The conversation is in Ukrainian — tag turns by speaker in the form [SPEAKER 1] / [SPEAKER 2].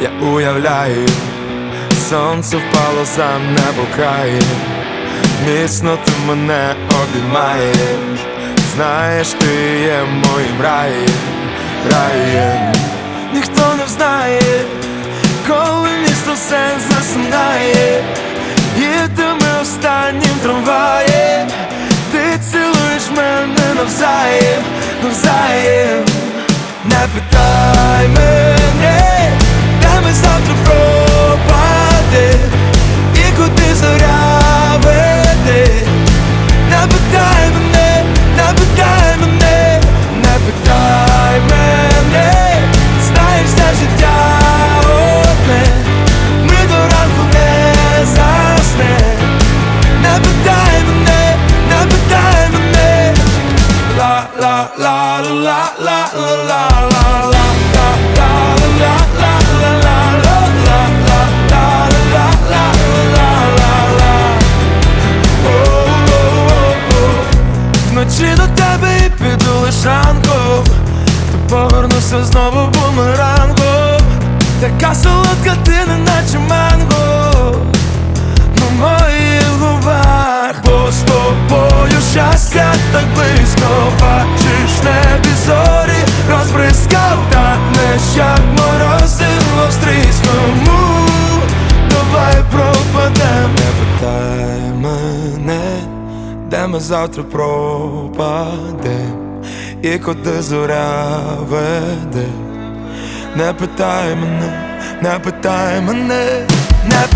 [SPEAKER 1] Я уявляю, сонце впало за небо крає, міцно ти мене обіймаєш. Знаєш, ти є моїм раєм. Ніхто не знає, коли місто все засинає. Їдемо останнім трамваєм, ти цілуєш мене навзаєм. Не питай мене, де ми завтра пропадем і куди зоря веде. Не питай мене, не питай мене, не питай мене. Знаєш, це життя одне, ми до ранку не заснем. Не питай мене, не питай мене. Вночі до тебе і піду лиш ранком, то повернуся знову бумерангом. Така солодка ти, неначе манго на моїх губах. Бо з тобою щастя так близько, бачиш в небі зорі, розбризкав танеш, як морозиво стріскому. Давай пропадем. Не питай мене, де ми завтра пропадем і куди зоря веде. Не питай мене, не питай мене, не